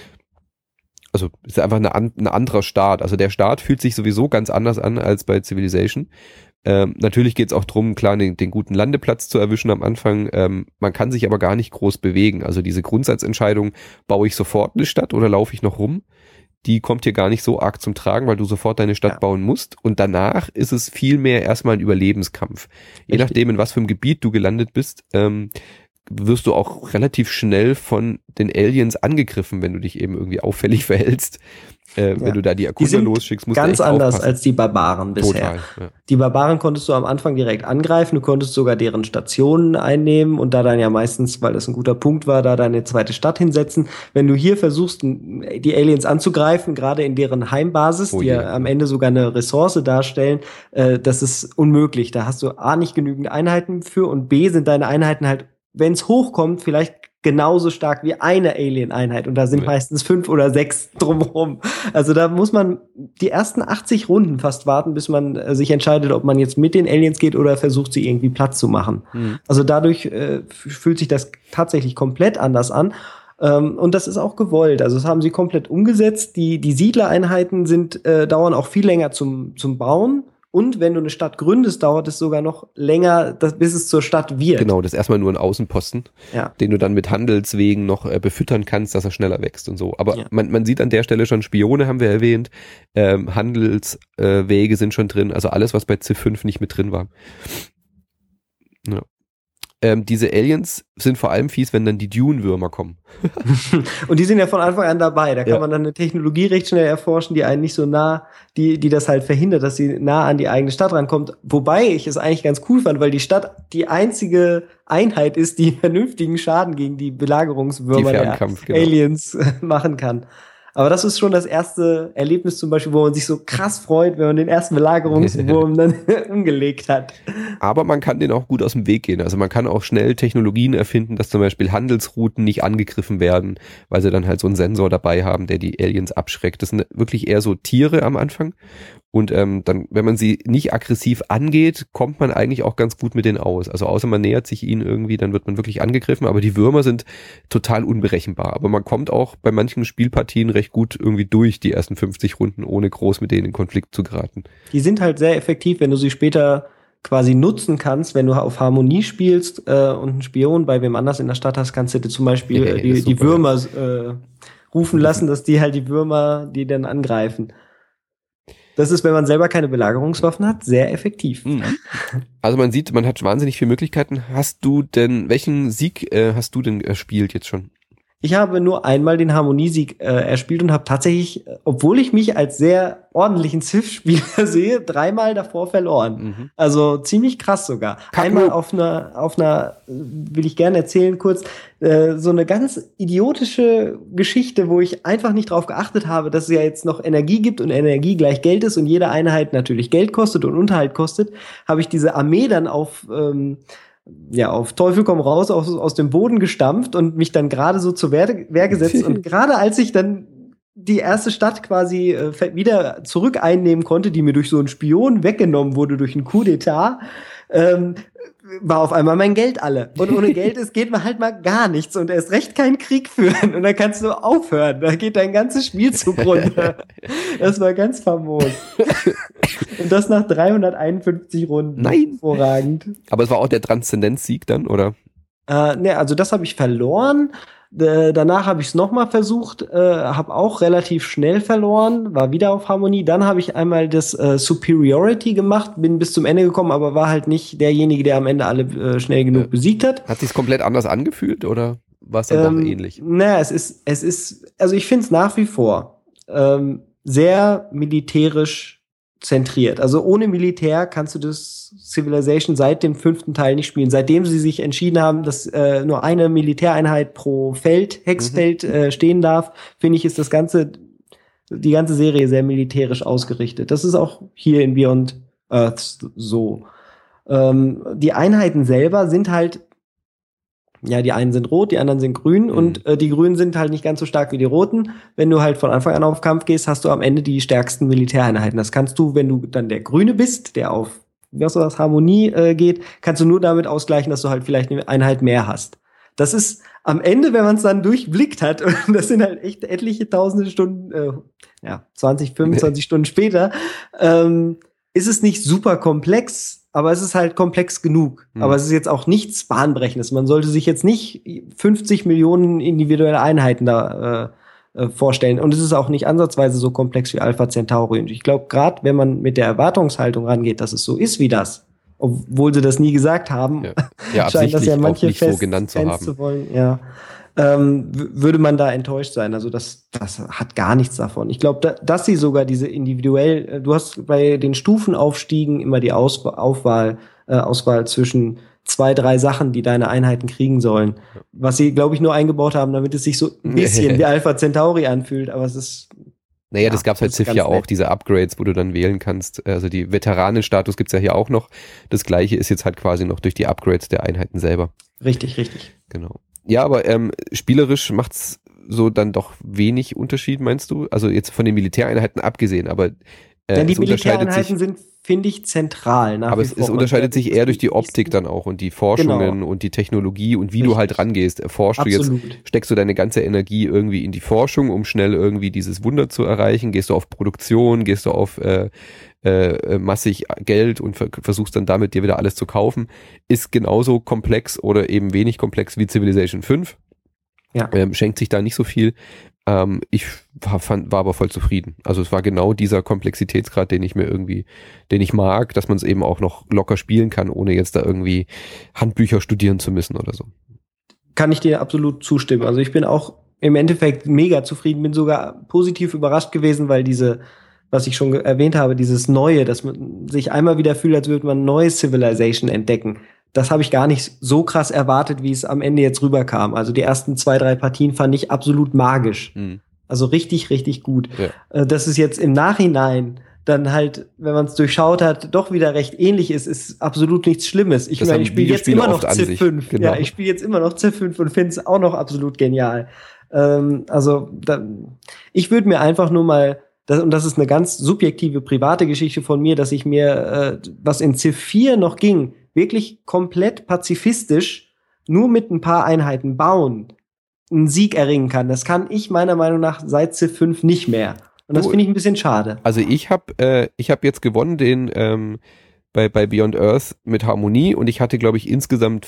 Also ist einfach ein anderer Start. Also der Start fühlt sich sowieso ganz anders an als bei Civilization. Natürlich geht es auch drum, klar, den guten Landeplatz zu erwischen am Anfang. Man kann sich aber gar nicht groß bewegen. Also diese Grundsatzentscheidung, baue ich sofort eine Stadt oder laufe ich noch rum, die kommt hier gar nicht so arg zum Tragen, weil du sofort deine Stadt bauen musst. Und danach ist es vielmehr erstmal ein Überlebenskampf. Je nachdem, in was für einem Gebiet du gelandet bist, wirst du auch relativ schnell von den Aliens angegriffen, wenn du dich eben irgendwie auffällig verhältst. Wenn du da die Erkunder losschickst, musst du echt ganz anders aufpassen. als die Barbaren bisher. Total, ja. Die Barbaren konntest du am Anfang direkt angreifen, du konntest sogar deren Stationen einnehmen und da dann ja meistens, weil das ein guter Punkt war, da deine zweite Stadt hinsetzen. Wenn du hier versuchst, die Aliens anzugreifen, gerade in deren Heimbasis, die ja am Ende sogar eine Ressource darstellen, das ist unmöglich. Da hast du A, nicht genügend Einheiten für und B, sind deine Einheiten halt, wenn es hochkommt, vielleicht genauso stark wie eine Alien-Einheit. Und da sind meistens 5 oder 6 drumherum. Also da muss man die ersten 80 Runden fast warten, bis man sich entscheidet, ob man jetzt mit den Aliens geht oder versucht, sie irgendwie platt zu machen. Also dadurch fühlt sich das tatsächlich komplett anders an. Und das ist auch gewollt. Also das haben sie komplett umgesetzt. Die Siedlereinheiten dauern auch viel länger zum Bauen. Und wenn du eine Stadt gründest, dauert es sogar noch länger, bis es zur Stadt wird. Genau, das ist erstmal nur ein Außenposten, den du dann mit Handelswegen noch befüttern kannst, dass er schneller wächst und so. Aber man sieht an der Stelle schon Spione, haben wir erwähnt, Handelswege sind schon drin, also alles, was bei Civ 5 nicht mit drin war. Ja. Diese Aliens sind vor allem fies, wenn dann die Dune-Würmer kommen. Und die sind ja von Anfang an dabei. Da kann man dann eine Technologie recht schnell erforschen, die einen nicht so nah, die das halt verhindert, dass sie nah an die eigene Stadt rankommt. Wobei ich es eigentlich ganz cool fand, weil die Stadt die einzige Einheit ist, die vernünftigen Schaden gegen die Belagerungswürmer der Aliens machen kann. Aber das ist schon das erste Erlebnis zum Beispiel, wo man sich so krass freut, wenn man den ersten Belagerungswurm dann umgelegt hat. Aber man kann den auch gut aus dem Weg gehen. Also man kann auch schnell Technologien erfinden, dass zum Beispiel Handelsrouten nicht angegriffen werden, weil sie dann halt so einen Sensor dabei haben, der die Aliens abschreckt. Das sind wirklich eher so Tiere am Anfang. Und dann, wenn man sie nicht aggressiv angeht, kommt man eigentlich auch ganz gut mit denen aus. Also außer man nähert sich ihnen irgendwie, dann wird man wirklich angegriffen. Aber die Würmer sind total unberechenbar. Aber man kommt auch bei manchen Spielpartien recht gut irgendwie durch die ersten 50 Runden, ohne groß mit denen in Konflikt zu geraten. Die sind halt sehr effektiv, wenn du sie später quasi nutzen kannst, wenn du auf Harmonie spielst und einen Spion bei wem anders in der Stadt hast, kannst du dir zum Beispiel die Würmer rufen lassen, dass die halt die Würmer, die dann angreifen. Das ist, wenn man selber keine Belagerungswaffen hat, sehr effektiv. Also man sieht, man hat wahnsinnig viele Möglichkeiten. Welchen Sieg hast du denn erspielt jetzt schon? Ich habe nur einmal den Harmoniesieg erspielt und habe tatsächlich, obwohl ich mich als sehr ordentlichen Civ-Spieler sehe, 3-mal davor verloren. Also ziemlich krass sogar. Einmal auf einer, will ich gerne erzählen kurz, so eine ganz idiotische Geschichte, wo ich einfach nicht drauf geachtet habe, dass es ja jetzt noch Energie gibt und Energie gleich Geld ist und jede Einheit natürlich Geld kostet und Unterhalt kostet, habe ich diese Armee dann auf Teufel komm raus aus dem Boden gestampft und mich dann gerade so zur Wehr gesetzt. Und gerade als ich dann die erste Stadt quasi wieder zurück einnehmen konnte, die mir durch so einen Spion weggenommen wurde, durch einen Coup d'Etat, war auf einmal mein Geld alle. Und ohne Geld geht man halt mal gar nichts und erst recht keinen Krieg führen. Und dann kannst du aufhören. Da geht dein ganzes Spielzug runter. Das war ganz famos. Und das nach 351 Runden. Nein. Hervorragend. Aber es war auch der Transzendenzsieg dann, oder? Also das habe ich verloren. Danach habe ich es nochmal versucht, habe auch relativ schnell verloren, war wieder auf Harmonie. Dann habe ich einmal das Superiority gemacht, bin bis zum Ende gekommen, aber war halt nicht derjenige, der am Ende alle schnell genug besiegt hat. Hat sich's komplett anders angefühlt oder war es dann doch ähnlich? Naja, es ist, also ich finde es nach wie vor sehr militärisch zentriert. Also ohne Militär kannst du das Civilization seit dem 5. Teil nicht spielen. Seitdem sie sich entschieden haben, dass nur eine Militäreinheit pro Hexfeld stehen darf, finde ich, ist das Ganze die ganze Serie sehr militärisch ausgerichtet. Das ist auch hier in Beyond Earth so. Die Einheiten selber sind halt, ja, die einen sind rot, die anderen sind grün und die Grünen sind halt nicht ganz so stark wie die Roten. Wenn du halt von Anfang an auf Kampf gehst, hast du am Ende die stärksten Militäreinheiten. Das kannst du, wenn du dann der Grüne bist, der auf Harmonie geht, kannst du nur damit ausgleichen, dass du halt vielleicht eine Einheit mehr hast. Das ist am Ende, wenn man es dann durchblickt hat, und das sind halt echt etliche tausende Stunden, 20, 25 Stunden später, ist es nicht super komplex, aber es ist halt komplex genug. Aber es ist jetzt auch nichts Bahnbrechendes. Man sollte sich jetzt nicht 50 Millionen individuelle Einheiten da vorstellen. Und es ist auch nicht ansatzweise so komplex wie Alpha Centauri. Und ich glaube, gerade wenn man mit der Erwartungshaltung rangeht, dass es so ist wie das, obwohl sie das nie gesagt haben, scheint das ja manche nicht so genannt zu haben. Zu wollen, würde man da enttäuscht sein. Also das hat gar nichts davon. Ich glaube, dass sie sogar diese individuell, du hast bei den Stufenaufstiegen immer die Auswahl zwischen 2, 3 Sachen, die deine Einheiten kriegen sollen. Was sie, glaube ich, nur eingebaut haben, damit es sich so ein bisschen wie Alpha Centauri anfühlt, aber es ist... Naja, das gab's halt Civ ja auch, diese Upgrades, wo du dann wählen kannst. Also die Veteranenstatus gibt's ja hier auch noch. Das Gleiche ist jetzt halt quasi noch durch die Upgrades der Einheiten selber. Richtig. Genau. Ja, aber spielerisch macht's so dann doch wenig Unterschied, meinst du? Also jetzt von den Militäreinheiten abgesehen, aber denn die Militäreinheiten sind, finde ich, zentral. Aber es unterscheidet sich eher durch die Optik dann auch und die Forschungen und die Technologie und wie du halt rangehst. Steckst du deine ganze Energie irgendwie in die Forschung, um schnell irgendwie dieses Wunder zu erreichen? Gehst du auf Produktion? Gehst du auf massig Geld und versuchst dann damit dir wieder alles zu kaufen? Ist genauso komplex oder eben wenig komplex wie Civilization 5. Ja. Schenkt sich da nicht so viel. Ich war aber voll zufrieden. Also es war genau dieser Komplexitätsgrad, den ich mag, dass man es eben auch noch locker spielen kann, ohne jetzt da irgendwie Handbücher studieren zu müssen oder so. Kann ich dir absolut zustimmen. Also ich bin auch im Endeffekt mega zufrieden, bin sogar positiv überrascht gewesen, weil was ich schon erwähnt habe, dieses Neue, dass man sich einmal wieder fühlt, als würde man ein neues Civilization entdecken. Das habe ich gar nicht so krass erwartet, wie es am Ende jetzt rüberkam. Also die ersten 2, 3 Partien fand ich absolut magisch. Also richtig, richtig gut. Ja. Dass es jetzt im Nachhinein dann halt, wenn man es durchschaut hat, doch wieder recht ähnlich ist absolut nichts Schlimmes. Ich meine, ich spiele jetzt immer noch Civ 5. Genau. Ja, ich spiele jetzt immer noch Civ 5 und finde es auch noch absolut genial. Ich würde mir einfach nur mal, und das ist eine ganz subjektive, private Geschichte von mir, dass ich mir, was in Civ 4 noch ging, wirklich komplett pazifistisch nur mit ein paar Einheiten bauen, einen Sieg erringen kann. Das kann ich meiner Meinung nach seit Civ 5 nicht mehr. Und das finde ich ein bisschen schade. Also ich hab jetzt gewonnen bei Beyond Earth mit Harmonie und ich hatte, glaube ich, insgesamt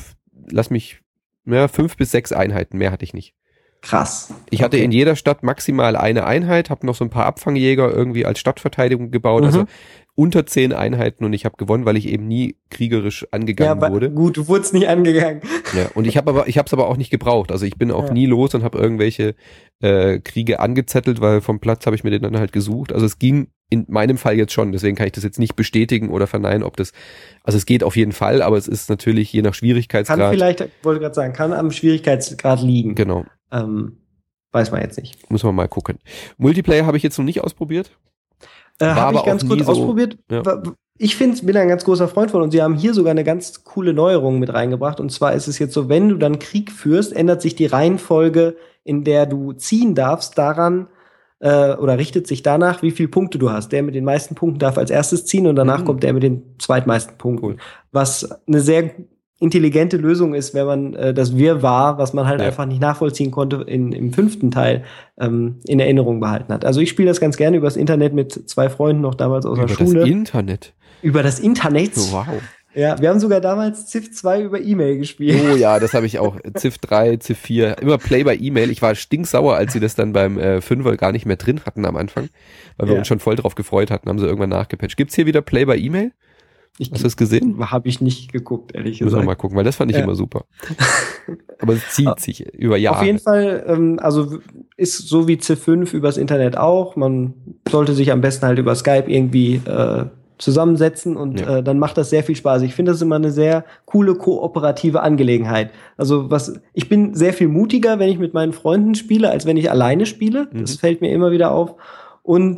5 bis 6 Einheiten. Mehr hatte ich nicht. Krass. Ich hatte in jeder Stadt maximal eine Einheit, habe noch so ein paar Abfangjäger irgendwie als Stadtverteidigung gebaut, also unter 10 Einheiten und ich habe gewonnen, weil ich eben nie kriegerisch angegangen wurde. Gut, du wurdest nicht angegangen. Ja, und ich hab's aber auch nicht gebraucht. Also ich bin auch nie los und habe irgendwelche Kriege angezettelt, weil vom Platz habe ich mir den dann halt gesucht. Also es ging in meinem Fall jetzt schon, deswegen kann ich das jetzt nicht bestätigen oder verneinen, also es geht auf jeden Fall, aber es ist natürlich je nach Schwierigkeitsgrad. Kann am Schwierigkeitsgrad liegen. Genau. Weiß man jetzt nicht. Muss man mal gucken. Multiplayer habe ich jetzt noch nicht ausprobiert. Habe ich ganz kurz ausprobiert. Ja. Ich bin ein ganz großer Freund von und sie haben hier sogar eine ganz coole Neuerung mit reingebracht. Und zwar ist es jetzt so, wenn du dann Krieg führst, ändert sich die Reihenfolge, in der du ziehen darfst, daran oder richtet sich danach, wie viele Punkte du hast. Der mit den meisten Punkten darf als erstes ziehen und danach kommt der mit den zweitmeisten Punkten. Cool. Was eine sehr intelligente Lösung ist, wenn man das Wirrwarr, was man halt einfach nicht nachvollziehen konnte, im 5. Teil in Erinnerung behalten hat. Also ich spiele das ganz gerne übers Internet mit 2 Freunden noch damals aus der Schule. Über das Internet? Über das Internet? Wow. Ja, wir haben sogar damals Civ 2 über E-Mail gespielt. Oh ja, das habe ich auch. Civ 3, Civ 4, immer Play by E-Mail. Ich war stinksauer, als sie das dann beim 5er gar nicht mehr drin hatten am Anfang, weil wir uns schon voll drauf gefreut hatten, haben sie irgendwann nachgepatcht. Gibt's hier wieder Play by E-Mail? Hast du es gesehen? Habe ich nicht geguckt, ehrlich gesagt. Müssen wir mal gucken, weil das fand ich immer super. Aber es zieht sich über Jahre. Auf jeden Fall, also ist so wie Civ 5 übers Internet auch. Man sollte sich am besten halt über Skype irgendwie zusammensetzen und dann macht das sehr viel Spaß. Ich finde das immer eine sehr coole kooperative Angelegenheit. Also ich bin sehr viel mutiger, wenn ich mit meinen Freunden spiele, als wenn ich alleine spiele. Das fällt mir immer wieder auf. Und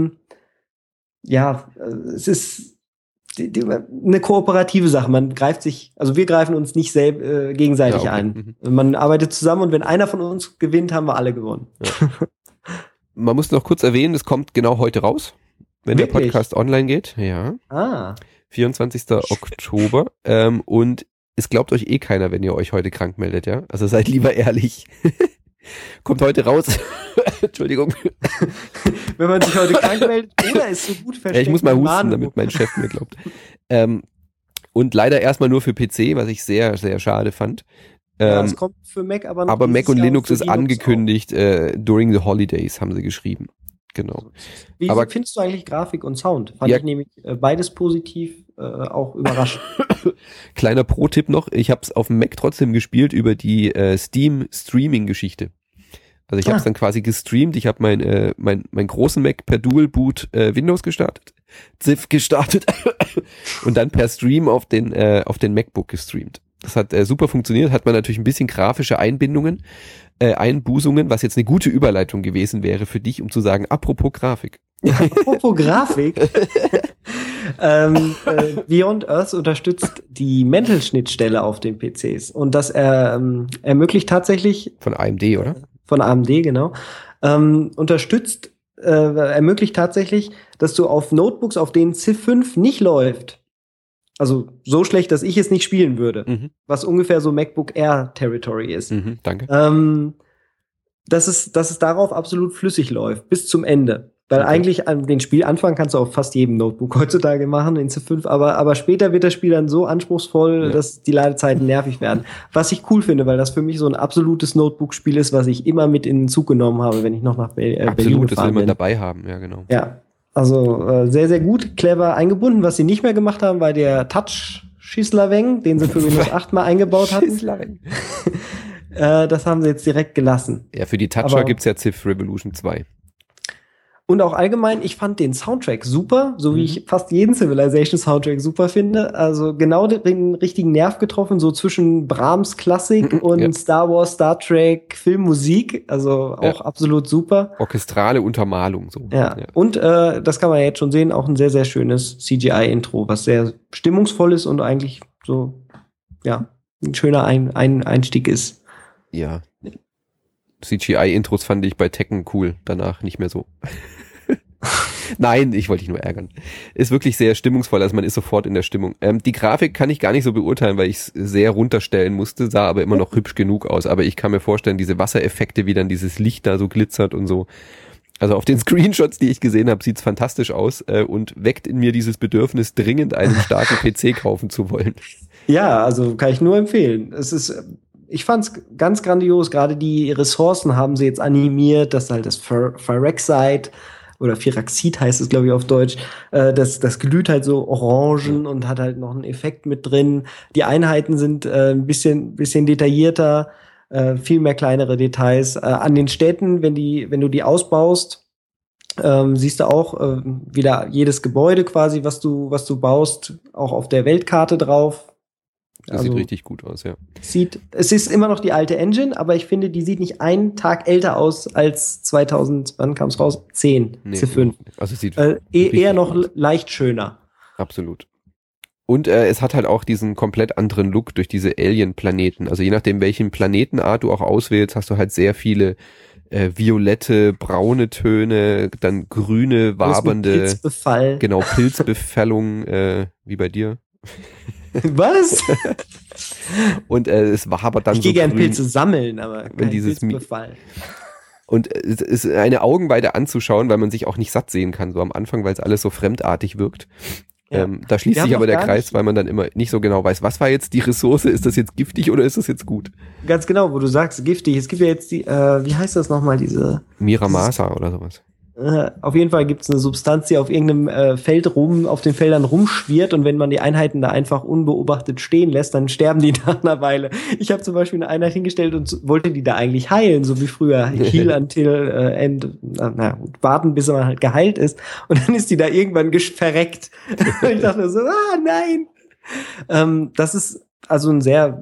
es ist eine kooperative Sache. Man greift sich, also wir greifen uns nicht gegenseitig ein. Man arbeitet zusammen und wenn einer von uns gewinnt, haben wir alle gewonnen. Ja. Man muss noch kurz erwähnen, es kommt genau heute raus, wenn der Podcast online geht. Ja. 24. Oktober. Und es glaubt euch eh keiner, wenn ihr euch heute krank meldet, ja? Also seid lieber ehrlich. Kommt heute raus. Entschuldigung. Wenn man sich heute krank meldet oder ist so gut versteckt. Ja, ich muss mal husten, damit mein Chef mir glaubt. Und leider erstmal nur für PC, was ich sehr, sehr schade fand. Es kommt für Mac aber noch. Aber Mac und Linux ist angekündigt, during the holidays haben sie geschrieben. Genau. Wie findest du eigentlich Grafik und Sound? Fand ich nämlich beides positiv, auch überraschend. Kleiner Pro-Tipp noch, ich habe es auf dem Mac trotzdem gespielt über die Steam-Streaming-Geschichte. Also ich habe es dann quasi gestreamt, ich habe mein großen Mac per Dual-Boot Windows gestartet, ZIF gestartet und dann per Stream auf den MacBook gestreamt. Das hat super funktioniert, hat man natürlich ein bisschen grafische Einbusungen, was jetzt eine gute Überleitung gewesen wäre für dich, um zu sagen, apropos Grafik. Apropos Grafik. Beyond Earth unterstützt die Mental-Schnittstelle auf den PCs und das ermöglicht tatsächlich von AMD, oder? Von AMD, genau. Ermöglicht tatsächlich, dass du auf Notebooks, auf denen Civ 5 nicht läuft, also so schlecht, dass ich es nicht spielen würde, was ungefähr so MacBook Air Territory ist. Danke. Dass es darauf absolut flüssig läuft, bis zum Ende. Weil eigentlich an den Spielanfang kannst du auf fast jedem Notebook heutzutage machen in Civ 5, aber später wird das Spiel dann so anspruchsvoll, dass die Ladezeiten nervig werden. Was ich cool finde, weil das für mich so ein absolutes Notebook-Spiel ist, was ich immer mit in den Zug genommen habe, wenn ich noch nach Berlin gefahren bin. Absolut, das will man dabei haben, ja genau. Ja, also sehr, sehr gut, clever eingebunden. Was sie nicht mehr gemacht haben, war der Touch-Schießlerweng, den sie für Windows 8 mal eingebaut hatten. Das haben sie jetzt direkt gelassen. Ja, für die Toucher gibt's ja Civ Revolution 2. Und auch allgemein, ich fand den Soundtrack super, so wie ich fast jeden Civilization-Soundtrack super finde. Also genau den richtigen Nerv getroffen, so zwischen Brahms Klassik und Star Wars, Star Trek, Filmmusik. Also auch absolut super. Orchestrale Untermalung. So. Ja. Und das kann man jetzt schon sehen, auch ein sehr, sehr schönes CGI-Intro, was sehr stimmungsvoll ist und eigentlich so, ein schöner Einstieg ist. Ja. CGI-Intros fand ich bei Tekken cool, danach nicht mehr so. Nein, ich wollte dich nur ärgern. Ist wirklich sehr stimmungsvoll, also man ist sofort in der Stimmung. Die Grafik kann ich gar nicht so beurteilen, weil ich es sehr runterstellen musste, sah aber immer noch hübsch genug aus. Aber ich kann mir vorstellen, diese Wassereffekte, wie dann dieses Licht da so glitzert und so. Also auf den Screenshots, die ich gesehen habe, sieht's fantastisch aus und weckt in mir dieses Bedürfnis, dringend einen starken PC kaufen zu wollen. Ja, also kann ich nur empfehlen. Ich fand's ganz grandios, gerade die Ressourcen haben sie jetzt animiert, dass halt das Phyrexite oder Firaxid heißt es, glaube ich, auf Deutsch, das glüht halt so orangen und hat halt noch einen Effekt mit drin. Die Einheiten sind ein bisschen detaillierter, viel mehr kleinere Details. An den Städten, wenn du die ausbaust, siehst du auch wieder jedes Gebäude quasi, was du baust, auch auf der Weltkarte drauf. Das sieht richtig gut aus, ja. Es ist immer noch die alte Engine, aber ich finde, die sieht nicht einen Tag älter aus als 2000, wann kam es raus? 10, nee, C5. Also es sieht eher noch leicht schöner. Absolut. Und es hat halt auch diesen komplett anderen Look durch diese Alien-Planeten. Also je nachdem, welchen Planetenart du auch auswählst, hast du halt sehr viele violette, braune Töne, dann grüne, wabernde. Pilzbefall. Genau, Pilzbefällung, wie bei dir. Was? Und es war aber dann ich gehe gern Pilze sammeln, aber wenn dieses Pilzbefall. Und es ist eine Augenweide anzuschauen, weil man sich auch nicht satt sehen kann, so am Anfang, weil es alles so fremdartig wirkt. Ja. Da schließt sich aber der Kreis, weil man dann immer nicht so genau weiß, was war jetzt die Ressource, ist das jetzt giftig oder ist das jetzt gut? Ganz genau, wo du sagst, giftig. Es gibt ja jetzt die, wie heißt das nochmal, diese... Miramasa oder sowas. Auf jeden Fall gibt es eine Substanz, die auf irgendeinem Feld auf den Feldern rumschwirrt, und wenn man die Einheiten da einfach unbeobachtet stehen lässt, dann sterben die nach einer Weile. Ich habe zum Beispiel eine Einheit hingestellt und wollte die da eigentlich heilen, so wie früher. Heal until end. Warten, bis man halt geheilt ist. Und dann ist die da irgendwann verreckt. Ich dachte so, nein. Das ist also ein sehr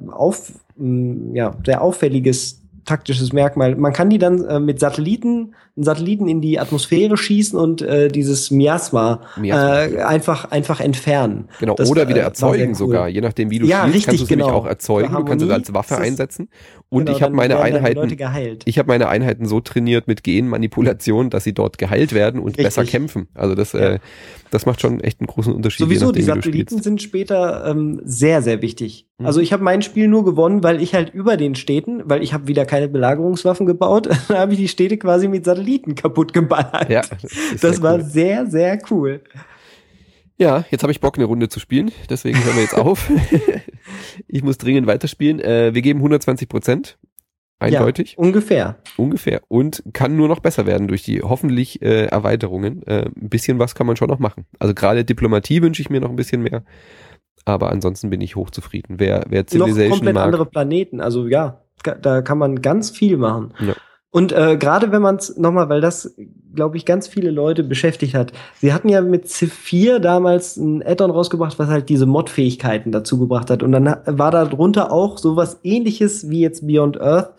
auffälliges taktisches Merkmal. Man kann die dann mit Satelliten in die Atmosphäre schießen und dieses Miasma einfach entfernen. Genau, das, oder wieder erzeugen cool. Sogar. Je nachdem, wie du spielst, kannst du es nämlich auch erzeugen. Du kannst es als Waffe einsetzen. Und ich habe meine Einheiten so trainiert mit Genmanipulation, dass sie dort geheilt werden und besser kämpfen. Also das macht schon echt einen großen Unterschied. Sowieso, die Satelliten sind später sehr, sehr wichtig. Also ich habe mein Spiel nur gewonnen, weil ich halt über den Städten, weil ich habe wieder keine Belagerungswaffen gebaut, dann habe ich die Städte quasi mit Satelliten kaputt geballert. Ja, das war cool. Sehr, sehr cool. Ja, jetzt habe ich Bock, eine Runde zu spielen, deswegen hören wir jetzt auf. Ich muss dringend weiterspielen. Wir geben 120%. Eindeutig. Ja, ungefähr. Und kann nur noch besser werden durch die hoffentlich Erweiterungen. Ein bisschen was kann man schon noch machen. Also gerade Diplomatie wünsche ich mir noch ein bisschen mehr. Aber ansonsten bin ich hochzufrieden. Wer Civilization noch komplett mag, andere Planeten. Also ja, da kann man ganz viel machen. Ja. Und gerade wenn man es nochmal, weil das, glaube ich, ganz viele Leute beschäftigt hat. Sie hatten ja mit Civ 4 damals ein Add-on rausgebracht, was halt diese Mod-Fähigkeiten dazu gebracht hat. Und dann war da drunter auch sowas Ähnliches wie jetzt Beyond Earth,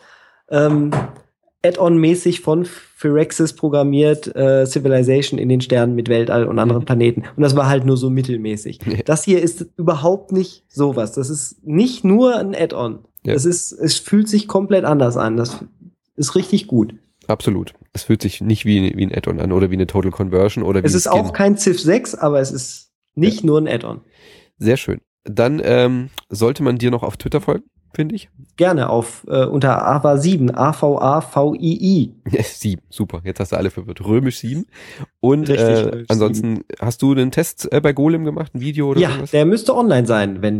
Add-on-mäßig von Firaxis programmiert, Civilization in den Sternen mit Weltall und anderen Planeten. Und das war halt nur so mittelmäßig. Ja. Das hier ist überhaupt nicht sowas. Das ist nicht nur ein Add-on. Ja. Es fühlt sich komplett anders an. Das ist richtig gut. Absolut. Es fühlt sich nicht wie ein Add-on an oder wie eine Total Conversion oder wie es ist auch kein Civ 6, aber es ist nicht nur ein Add-on. Sehr schön. Dann sollte man dir noch auf Twitter folgen, finde ich. Gerne unter AVA7, AVAVII. 7, super. Jetzt hast du alle verwirrt. Römisch 7. Und richtig, ansonsten 7. Hast du den Test bei Golem gemacht, ein Video oder irgendwas? Ja, der müsste online sein, wenn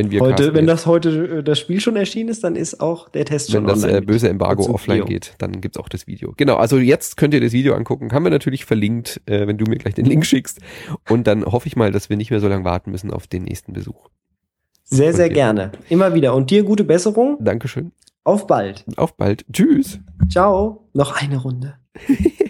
das Spiel schon erschienen ist, dann ist auch der Test schon online. Wenn das böse Embargo offline geht, dann gibt's auch das Video. Genau, also jetzt könnt ihr das Video angucken. Haben wir natürlich verlinkt, wenn du mir gleich den Link schickst. Und dann hoffe ich mal, dass wir nicht mehr so lange warten müssen auf den nächsten Besuch. Sehr, sehr gerne. Immer wieder. Und dir gute Besserung. Dankeschön. Auf bald. Auf bald. Tschüss. Ciao. Noch eine Runde.